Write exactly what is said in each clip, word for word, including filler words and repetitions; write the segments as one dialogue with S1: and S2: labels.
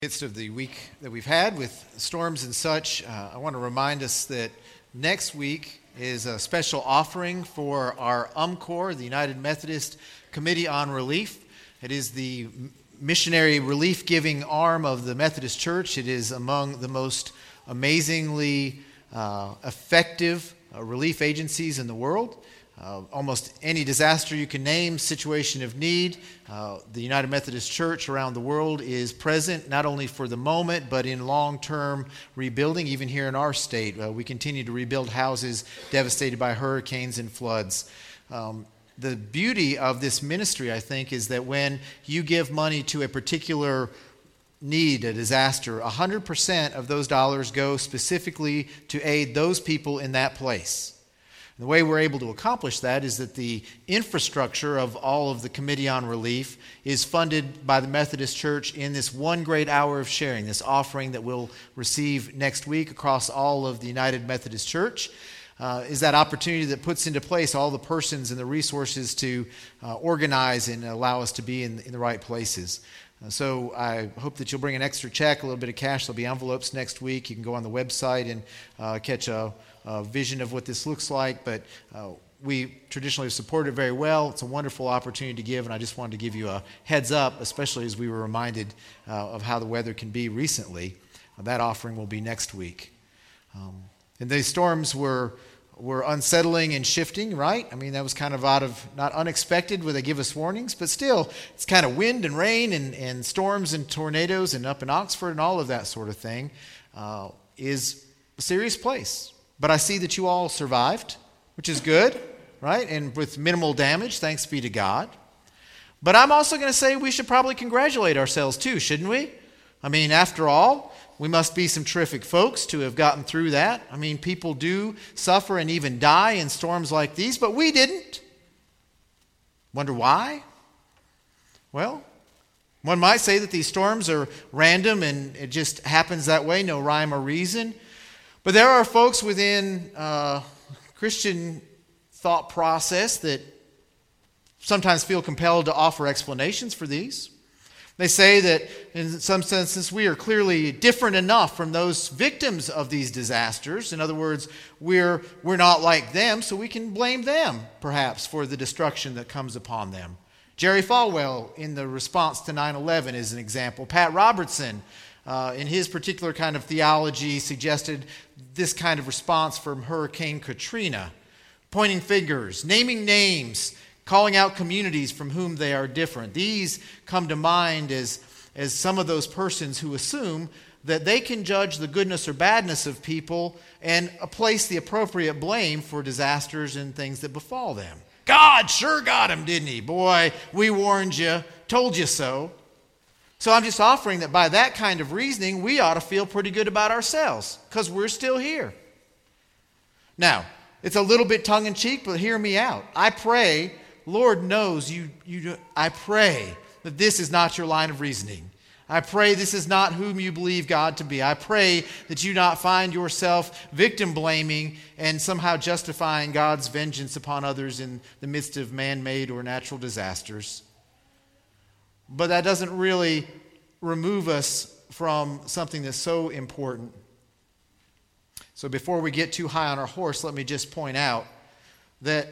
S1: Midst of the week that we've had with storms and such, uh, I want to remind us that next week is a special offering for our U M COR, the United Methodist Committee on Relief. It is the missionary relief-giving arm of the Methodist Church. It is among the most amazingly uh, effective uh, relief agencies in the world. Uh, almost any disaster you can name, situation of need, uh, the United Methodist Church around the world is present not only for the moment but in long-term rebuilding. Even here in our state, uh, we continue to rebuild houses devastated by hurricanes and floods. Um, the beauty of this ministry, I think, is that when you give money to a particular need, a disaster, one hundred percent of those dollars go specifically to aid those people in that place. The way we're able to accomplish that is that the infrastructure of all of the Committee on Relief is funded by the Methodist Church in this one great hour of sharing, this offering that we'll receive next week across all of the United Methodist Church. Uh, is that opportunity that puts into place all the persons and the resources to uh, organize and allow us to be in, in the right places. Uh, so I hope that you'll bring an extra check, a little bit of cash. There'll be envelopes next week. You can go on the website and uh, catch a Uh, vision of what this looks like, but uh, we traditionally have supported it very well. It's a wonderful opportunity to give, and I just wanted to give you a heads up, especially as we were reminded uh, of how the weather can be recently. Uh, that offering will be next week. Um, and these storms were were unsettling and shifting, right? I mean, that was kind of out of, not unexpected where they give us warnings, but still, it's kind of wind and rain and, and storms and tornadoes and up in Oxford and all of that sort of thing uh, is a serious place. But I see that you all survived, which is good, right? And with minimal damage, thanks be to God. But I'm also going to say we should probably congratulate ourselves too, shouldn't we? I mean, after all, we must be some terrific folks to have gotten through that. I mean, people do suffer and even die in storms like these, but we didn't. Wonder why? Well, one might say that these storms are random and it just happens that way, no rhyme or reason. But there are folks within uh, Christian thought process that sometimes feel compelled to offer explanations for these. They say that in some senses we are clearly different enough from those victims of these disasters. In other words, we're, we're not like them, so we can blame them perhaps for the destruction that comes upon them. Jerry Falwell in the response to nine eleven is an example. Pat Robertson, Uh, in his particular kind of theology, suggested this kind of response from Hurricane Katrina, pointing fingers, naming names, calling out communities from whom they are different. These come to mind as, as some of those persons who assume that they can judge the goodness or badness of people and place the appropriate blame for disasters and things that befall them. God sure got him, didn't he? Boy, we warned you, told you so. So I'm just offering that by that kind of reasoning, we ought to feel pretty good about ourselves because we're still here. Now, it's a little bit tongue-in-cheek, but hear me out. I pray, Lord knows you, you. I pray that this is not your line of reasoning. I pray this is not whom you believe God to be. I pray that you not find yourself victim-blaming and somehow justifying God's vengeance upon others in the midst of man-made or natural disasters. But that doesn't really remove us from something that's so important. So before we get too high on our horse, let me just point out that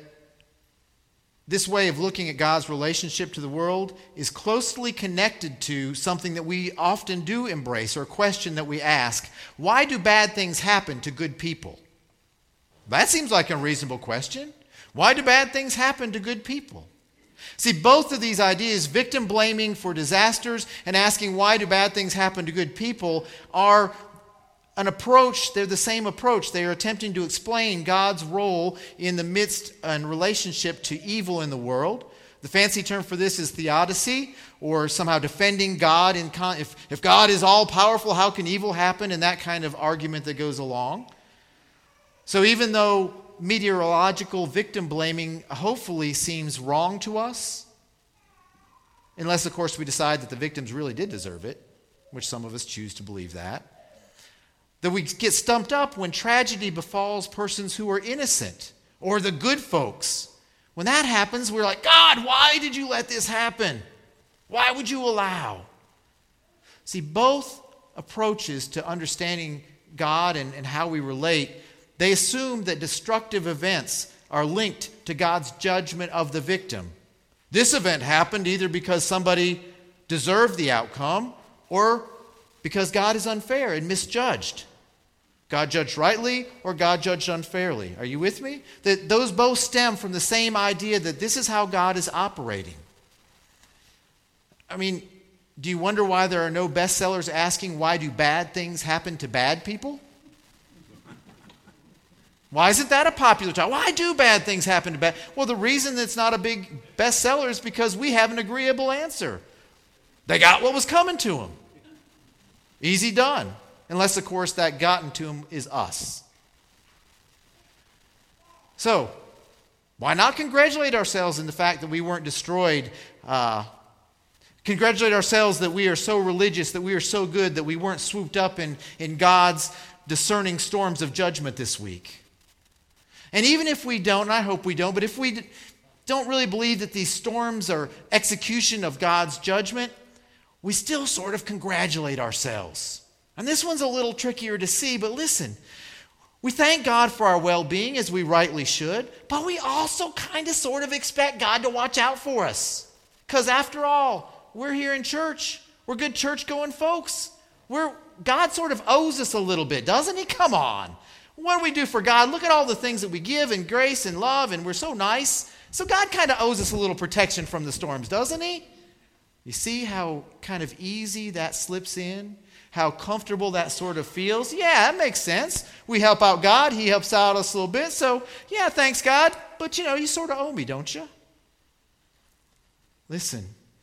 S1: this way of looking at God's relationship to the world is closely connected to something that we often do embrace, or a question that we ask. Why do bad things happen to good people? That seems like a reasonable question. Why do bad things happen to good people? See, both of these ideas, victim blaming for disasters and asking why do bad things happen to good people, are an approach, they're the same approach. They are attempting to explain God's role in the midst and relationship to evil in the world. The fancy term for this is theodicy, or somehow defending God. In con- if, if God is all-powerful, how can evil happen? And that kind of argument that goes along. So even though meteorological victim blaming hopefully seems wrong to us, unless of course we decide that the victims really did deserve it, which some of us choose to believe that, that we get stumped up when tragedy befalls persons who are innocent, or the good folks. When that happens, we're like, God, why did you let this happen? Why would you allow? See, both approaches to understanding God and, and how we relate, they assume that destructive events are linked to God's judgment of the victim. This event happened either because somebody deserved the outcome or because God is unfair and misjudged. God judged rightly or God judged unfairly. Are you with me? That those both stem from the same idea that this is how God is operating. I mean, do you wonder why there are no bestsellers asking why do bad things happen to bad people? Why isn't that a popular topic? Why do bad things happen to bad? Well, the reason it's not a big bestseller is because we have an agreeable answer. They got what was coming to them. Easy done. Unless, of course, that gotten to them is us. So, why not congratulate ourselves in the fact that we weren't destroyed? Uh, congratulate ourselves that we are so religious, that we are so good, that we weren't swooped up in, in God's discerning storms of judgment this week. And even if we don't, and I hope we don't, but if we don't really believe that these storms are execution of God's judgment, we still sort of congratulate ourselves. And this one's a little trickier to see, but listen, we thank God for our well-being, as we rightly should, but we also kind of sort of expect God to watch out for us. Because after all, we're here in church. We're good church-going folks. We're, God sort of owes us a little bit, doesn't he? Come on. What do we do for God? Look at all the things that we give and grace and love, and we're so nice. So God kind of owes us a little protection from the storms, doesn't he? You see how kind of easy that slips in? How comfortable that sort of feels? Yeah, that makes sense. We help out God. He helps out us a little bit. So, yeah, thanks, God. But, you know, you sort of owe me, don't you? Listen.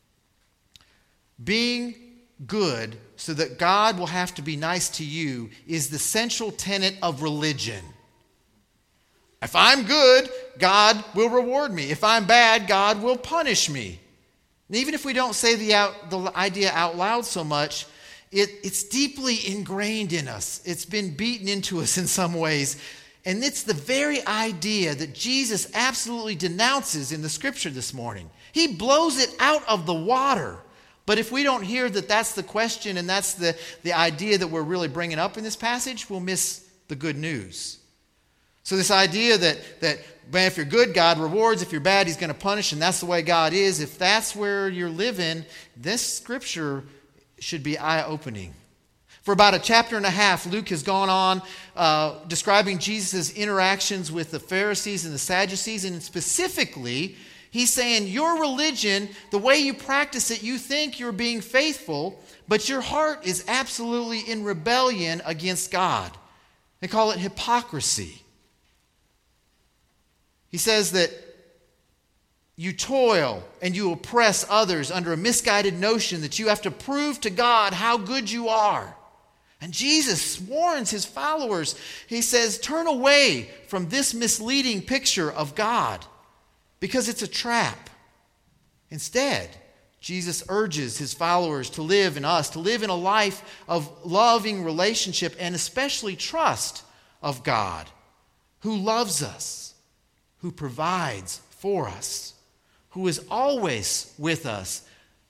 S1: Being good so that God will have to be nice to you is the central tenet of religion. If I'm good, God will reward me. If I'm bad, God will punish me. And even if we don't say the, out, the idea out loud so much, it, it's deeply ingrained in us. It's been beaten into us in some ways. And it's the very idea that Jesus absolutely denounces in the scripture this morning. He blows it out of the water. But if we don't hear that that's the question and that's the, the idea that we're really bringing up in this passage, we'll miss the good news. So this idea that, that man, if you're good, God rewards. If you're bad, he's going to punish. And that's the way God is. If that's where you're living, this scripture should be eye-opening. For about a chapter and a half, Luke has gone on uh, describing Jesus' interactions with the Pharisees and the Sadducees. And specifically, he's saying your religion, the way you practice it, you think you're being faithful, but your heart is absolutely in rebellion against God. They call it hypocrisy. He says that you toil and you oppress others under a misguided notion that you have to prove to God how good you are. And Jesus warns his followers. He says, turn away from this misleading picture of God because it's a trap. Instead, Jesus urges his followers to live in us, to live in a life of loving relationship and especially trust of God, who loves us, who provides for us, who is always with us,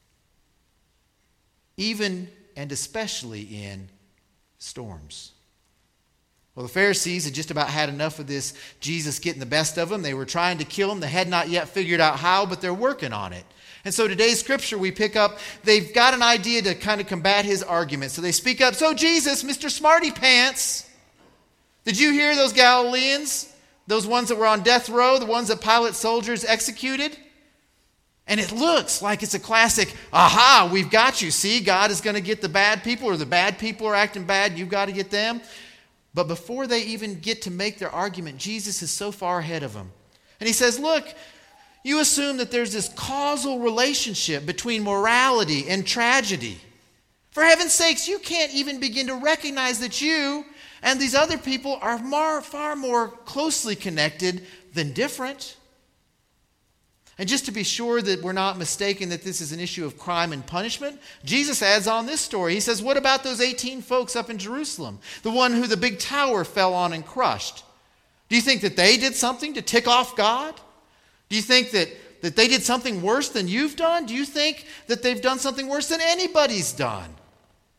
S1: even and especially in storms. Well, the Pharisees had just about had enough of this Jesus getting the best of them. They were trying to kill him. They had not yet figured out how, but they're working on it. And so today's scripture we pick up, they've got an idea to kind of combat his argument. So they speak up, so Jesus, Mister Smarty Pants, did you hear those Galileans? Those ones that were on death row, the ones that Pilate's soldiers executed? And it looks like it's a classic, aha, we've got you. See, God is going to get the bad people, or the bad people are acting bad, you've got to get them. But before they even get to make their argument, Jesus is so far ahead of them. And he says, look, you assume that there's this causal relationship between morality and tragedy. For heaven's sakes, you can't even begin to recognize that you and these other people are more, far more closely connected than different. And just to be sure that we're not mistaken that this is an issue of crime and punishment, Jesus adds on this story. He says, what about those eighteen folks up in Jerusalem? The one who the big tower fell on and crushed. Do you think that they did something to tick off God? Do you think that, that they did something worse than you've done? Do you think that they've done something worse than anybody's done?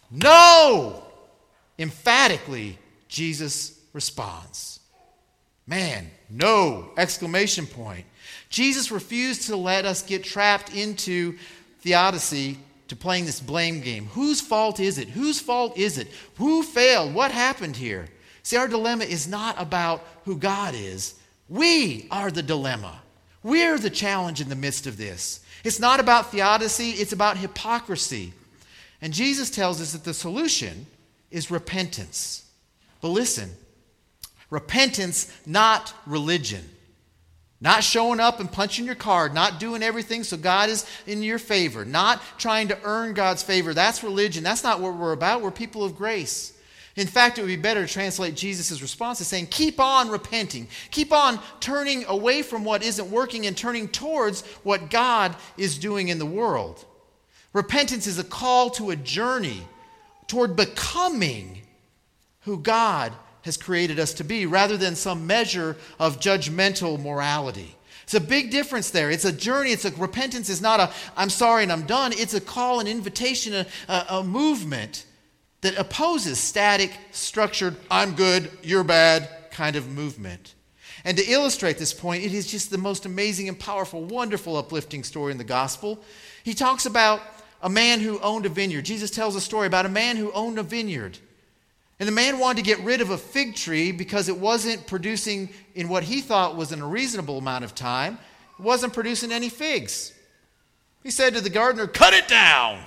S1: No! Emphatically, Jesus responds. Man, no! Exclamation point. Jesus refused to let us get trapped into theodicy, to playing this blame game. Whose fault is it? Whose fault is it? Who failed? What happened here? See, our dilemma is not about who God is. We are the dilemma. We're the challenge in the midst of this. It's not about theodicy, it's about hypocrisy. And Jesus tells us that the solution is repentance. But listen, repentance, not religion. Not showing up and punching your card, not doing everything so God is in your favor, not trying to earn God's favor. That's religion. That's not what we're about. We're people of grace. In fact, it would be better to translate Jesus' response as saying, keep on repenting. Keep on turning away from what isn't working and turning towards what God is doing in the world. Repentance is a call to a journey toward becoming who God has created us to be, rather than some measure of judgmental morality. It's a big difference there. It's a journey. It's a repentance is not a I'm sorry and I'm done. It's a call, an invitation, a, a, a movement that opposes static, structured, I'm good, you're bad kind of movement. And to illustrate this point, it is just the most amazing and powerful, wonderful, uplifting story in the gospel. He talks about a man who owned a vineyard. Jesus tells a story about a man who owned a vineyard. And the man wanted to get rid of a fig tree because it wasn't producing in what he thought was in a reasonable amount of time. It wasn't producing any figs. He said to the gardener, cut it down.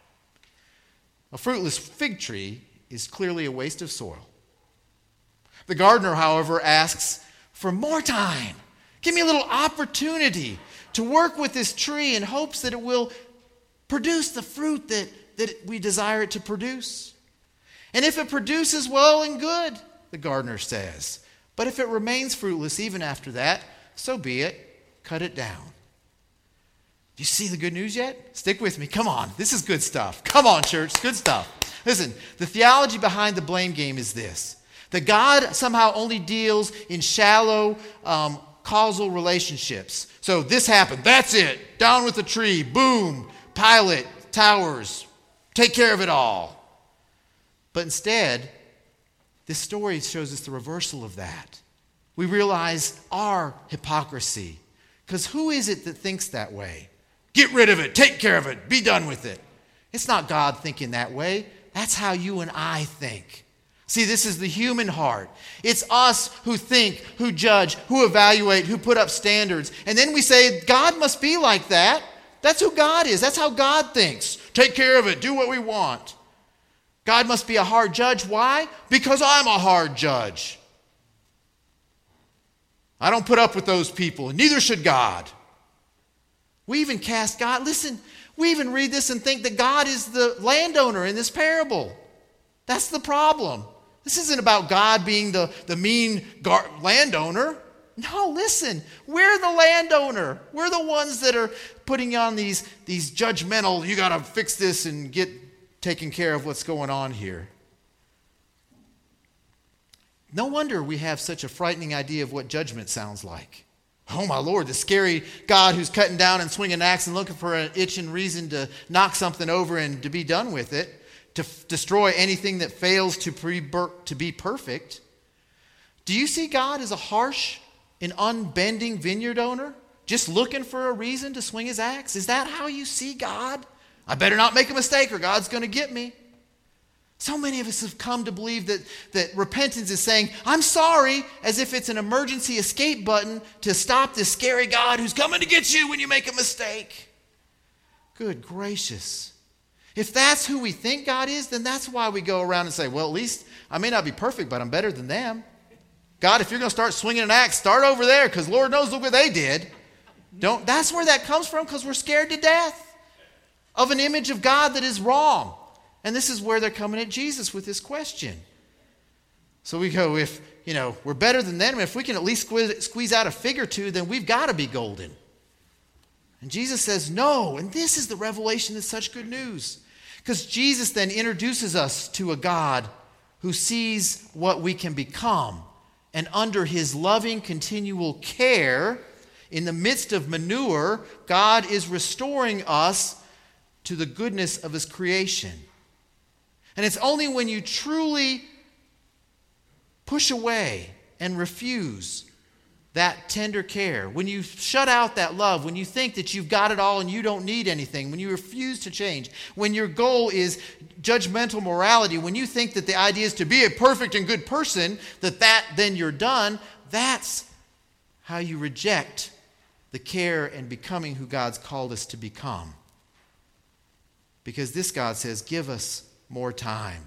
S1: A fruitless fig tree is clearly a waste of soil. The gardener, however, asks for more time. Give me a little opportunity to work with this tree in hopes that it will produce the fruit that, that we desire it to produce. And if it produces, well and good, the gardener says. But if it remains fruitless even after that, so be it. Cut it down. Do you see the good news yet? Stick with me. Come on. This is good stuff. Come on, church. Good stuff. Listen, the theology behind the blame game is this. That God somehow only deals in shallow um, causal relationships. So this happened. That's it. Down with the tree. Boom. Pilot. Towers. Take care of it all. But instead, this story shows us the reversal of that. We realize our hypocrisy. Because who is it that thinks that way? Get rid of it. Take care of it. Be done with it. It's not God thinking that way. That's how you and I think. See, this is the human heart. It's us who think, who judge, who evaluate, who put up standards. And then we say, God must be like that. That's who God is. That's how God thinks. Take care of it. Do what we want. God must be a hard judge. Why? Because I'm a hard judge. I don't put up with those people, and neither should God. We even cast God. Listen, we even read this and think that God is the landowner in this parable. That's the problem. This isn't about God being the, the mean gar- landowner. No, listen, we're the landowner. We're the ones that are putting on these, these judgmental, you got to fix this and get taking care of what's going on here. No wonder we have such a frightening idea of what judgment sounds like. Oh my Lord, the scary God who's cutting down and swinging an axe and looking for an itch and reason to knock something over and to be done with it, to f- destroy anything that fails to, pre- to be perfect. Do you see God as a harsh and unbending vineyard owner, just looking for a reason to swing his axe? Is that how you see God? I better not make a mistake or God's going to get me. So many of us have come to believe that, that repentance is saying, I'm sorry, as if it's an emergency escape button to stop this scary God who's coming to get you when you make a mistake. Good gracious. If that's who we think God is, then that's why we go around and say, well, at least I may not be perfect, but I'm better than them. God, if you're going to start swinging an axe, start over there, because Lord knows, look what they did. Don't. That's where that comes from, because we're scared to death of an image of God that is wrong. And this is where they're coming at Jesus with this question. So we go, if, you know, we're better than them, if we can at least squeeze, squeeze out a fig or two, then we've got to be golden. And Jesus says, no. And this is the revelation that's such good news. Because Jesus then introduces us to a God who sees what we can become. And under his loving, continual care, in the midst of manure, God is restoring us to the goodness of his creation. And it's only when you truly push away and refuse that tender care, when you shut out that love, when you think that you've got it all and you don't need anything, when you refuse to change, when your goal is judgmental morality, when you think that the idea is to be a perfect and good person, that, that then you're done, that's how you reject the care and becoming who God's called us to become. Because this God says, give us more time.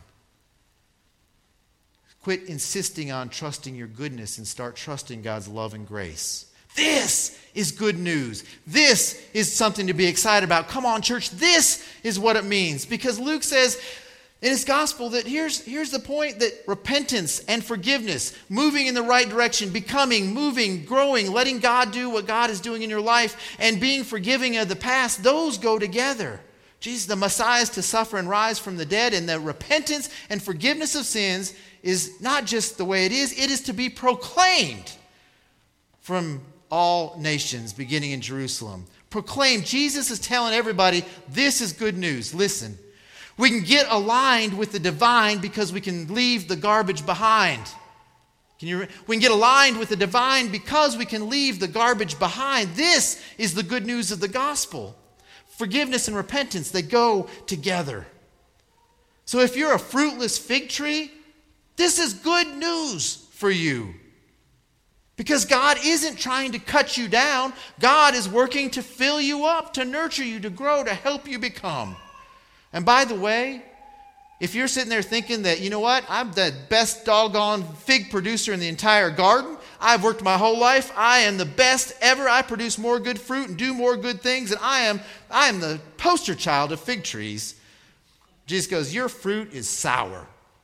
S1: Quit insisting on trusting your goodness and start trusting God's love and grace. This is good news. This is something to be excited about. Come on, church, this is what it means. Because Luke says in his gospel that here's, here's the point, that repentance and forgiveness, moving in the right direction, becoming, moving, growing, letting God do what God is doing in your life, and being forgiving of the past, those go together. Jesus, the Messiah, is to suffer and rise from the dead, and the repentance and forgiveness of sins is not just the way it is, it is to be proclaimed from all nations, beginning in Jerusalem. Proclaim. Jesus is telling everybody, this is good news. Listen, we can get aligned with the divine because we can leave the garbage behind. Can you, we can get aligned with the divine because we can leave the garbage behind. This is the good news of the gospel. Forgiveness and repentance, they go together. So if you're a fruitless fig tree, this is good news for you. Because God isn't trying to cut you down. God is working to fill you up, to nurture you, to grow, to help you become. And by the way, if you're sitting there thinking that, you know what, I'm the best doggone fig producer in the entire garden. I've worked my whole life. I am the best ever. I produce more good fruit and do more good things. And I am, I am the poster child of fig trees. Jesus goes, your fruit is sour.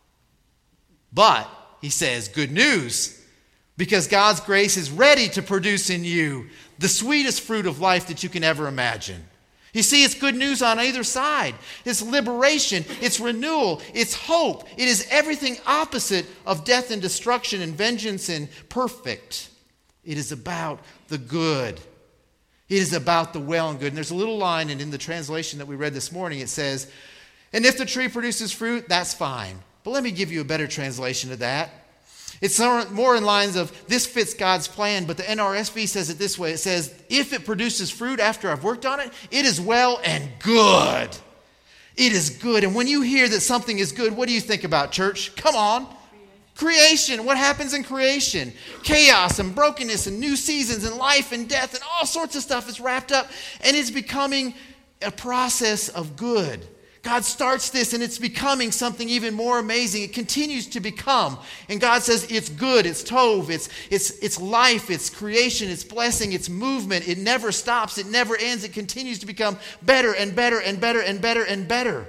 S1: But, he says, good news, because God's grace is ready to produce in you the sweetest fruit of life that you can ever imagine. You see, it's good news on either side. It's liberation, it's renewal, it's hope. It is everything opposite of death and destruction and vengeance and perfect. It is about the good. It is about the well and good. And there's a little line, and in the translation that we read this morning, it says, and if the tree produces fruit, that's fine. But let me give you a better translation of that. It's more in lines of, this fits God's plan, but the N R S V says it this way. It says, if it produces fruit after I've worked on it, it is well and good. It is good. And when you hear that something is good, what do you think about, church? Come on. Creation. What happens in creation? Chaos and brokenness and new seasons and life and death and all sorts of stuff is wrapped up, and it's becoming a process of good. God starts this and it's becoming something even more amazing. It continues to become. And God says it's good, it's tov, it's, it's, it's life, it's creation, it's blessing, it's movement. It never stops, it never ends. It continues to become better and better and better and better and better.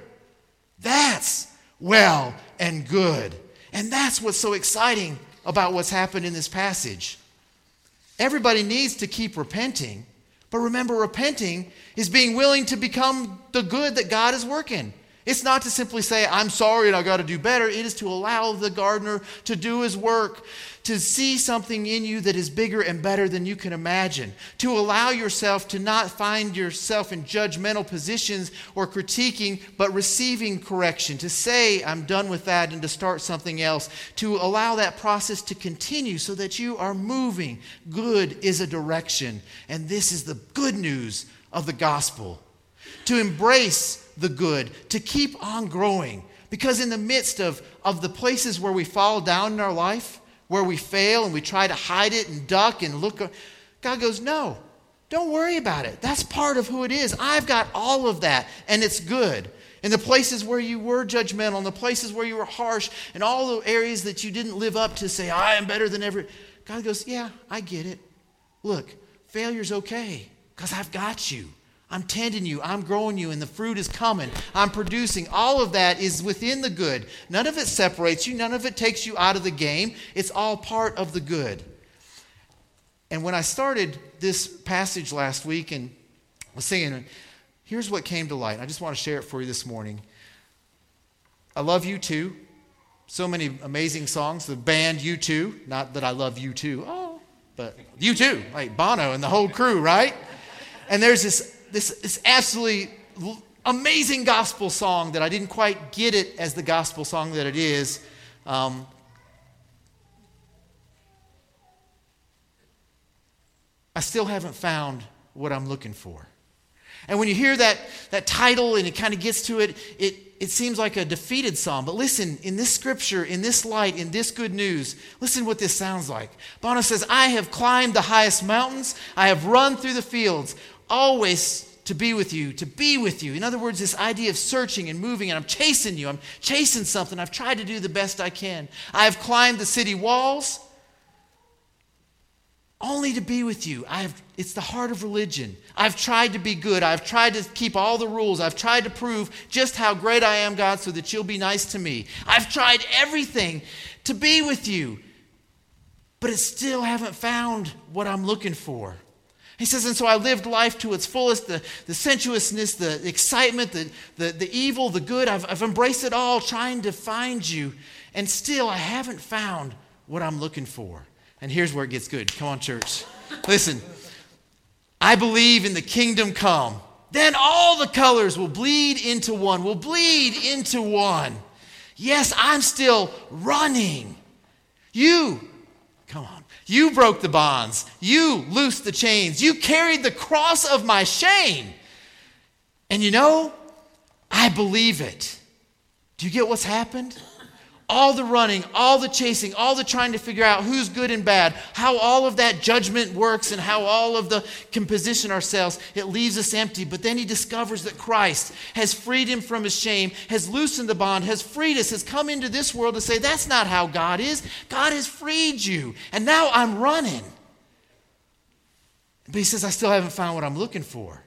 S1: That's well and good. And that's what's so exciting about what's happened in this passage. Everybody needs to keep repenting. But remember, repenting is being willing to become the good that God is working. It's not to simply say, I'm sorry and I got to do better. It is to allow the gardener to do his work, to see something in you that is bigger and better than you can imagine, to allow yourself to not find yourself in judgmental positions or critiquing, but receiving correction, to say, I'm done with that, and to start something else, to allow that process to continue so that you are moving. Good is a direction, and this is the good news of the gospel. To embrace the good, to keep on growing, because in the midst of, of the places where we fall down in our life, where we fail and we try to hide it and duck and look, God goes, no, don't worry about it. That's part of who it is. I've got all of that, and it's good. In the places where you were judgmental, in the places where you were harsh, and all the areas that you didn't live up to say, I am better than every, God goes, yeah, I get it. Look, failure's okay, because I've got you. I'm tending you, I'm growing you, and the fruit is coming. I'm producing. All of that is within the good. None of it separates you. None of it takes you out of the game. It's all part of the good. And when I started this passage last week and was singing, here's what came to light. I just want to share it for you this morning. I love U two. So many amazing songs. The band U two. Not that I love U two. Oh, but U two. Like Bono and the whole crew, right? And there's this... This is absolutely amazing gospel song that I didn't quite get it as the gospel song that it is. Um, I still haven't found what I'm looking for. And when you hear that, that title and it kind of gets to it, it, it seems like a defeated psalm. But listen, in this scripture, in this light, in this good news, listen what this sounds like. Bono says, I have climbed the highest mountains. I have run through the fields, always to be with you, to be with you. In other words, this idea of searching and moving, and I'm chasing you. I'm chasing something. I've tried to do the best I can. I have climbed the city walls only to be with you. I have, it's the heart of religion. I've tried to be good. I've tried to keep all the rules. I've tried to prove just how great I am, God, so that you'll be nice to me. I've tried everything to be with you, but I still haven't found what I'm looking for. He says, and so I lived life to its fullest, the, the sensuousness, the excitement, the, the, the evil, the good. I've, I've embraced it all, trying to find you. And still, I haven't found what I'm looking for. And here's where it gets good. Come on, church. Listen, I believe in the kingdom come. Then all the colors will bleed into one, will bleed into one. Yes, I'm still running. You, come on. You broke the bonds. You loosed the chains. You carried the cross of my shame. And you know, I believe it. Do you get what's happened? All the running, all the chasing, all the trying to figure out who's good and bad, how all of that judgment works and how all of the can position ourselves, it leaves us empty. But then he discovers that Christ has freed him from his shame, has loosened the bond, has freed us, has come into this world to say, that's not how God is. God has freed you. And now I'm running. But he says, I still haven't found what I'm looking for.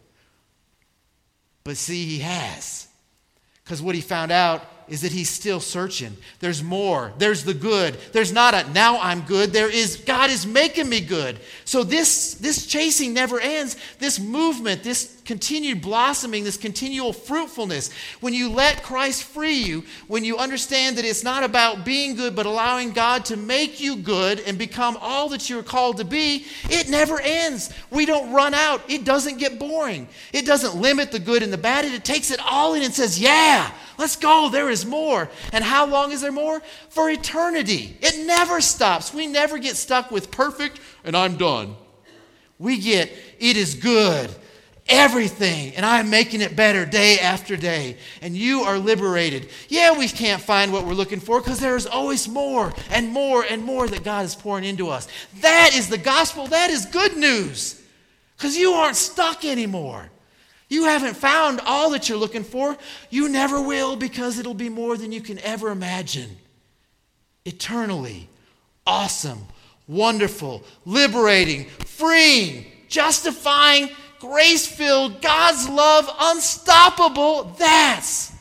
S1: But see, he has. Because what he found out is that he's still searching. There's more. There's the good. There's not a now I'm good. There is God is making me good. So this, this chasing never ends. This movement, this continued blossoming, this continual fruitfulness. When you let Christ free you, when you understand that it's not about being good, but allowing God to make you good and become all that you're called to be, it never ends. We don't run out. It doesn't get boring. It doesn't limit the good and the bad. It takes it all in and says, yeah, let's go. There is more. And how long is there more? For eternity. It never stops. We never get stuck with perfect and I'm done. We get, it is good. Everything. And I'm making it better day after day. And you are liberated. Yeah, we can't find what we're looking for because there is always more and more and more that God is pouring into us. That is the gospel. That is good news. Because you aren't stuck anymore. You haven't found all that you're looking for. You never will because it'll be more than you can ever imagine. Eternally, awesome, wonderful, liberating, freeing, justifying, grace-filled, God's love, unstoppable. That's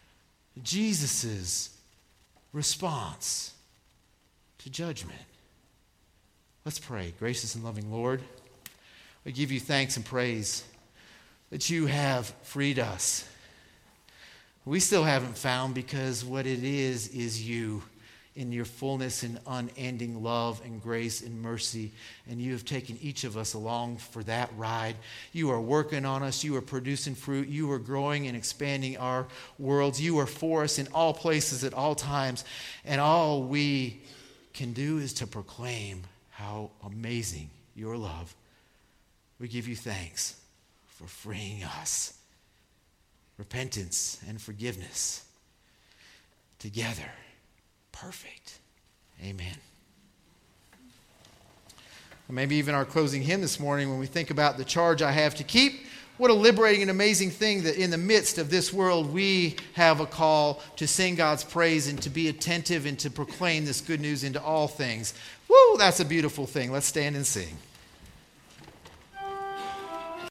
S1: Jesus' response to judgment. Let's pray. Gracious and loving Lord, we give you thanks and praise that you have freed us. We still haven't found because what it is is you in your fullness and unending love and grace and mercy. And you have taken each of us along for that ride. You are working on us. You are producing fruit. You are growing and expanding our worlds. You are for us in all places at all times. And all we can do is to proclaim how amazing your love. We give you thanks for freeing us. Repentance and forgiveness together. Perfect. Amen. Maybe even our closing hymn this morning, when we think about the charge I have to keep, what a liberating and amazing thing that in the midst of this world we have a call to sing God's praise and to be attentive and to proclaim this good news into all things. Woo, that's a beautiful thing. Let's stand and sing.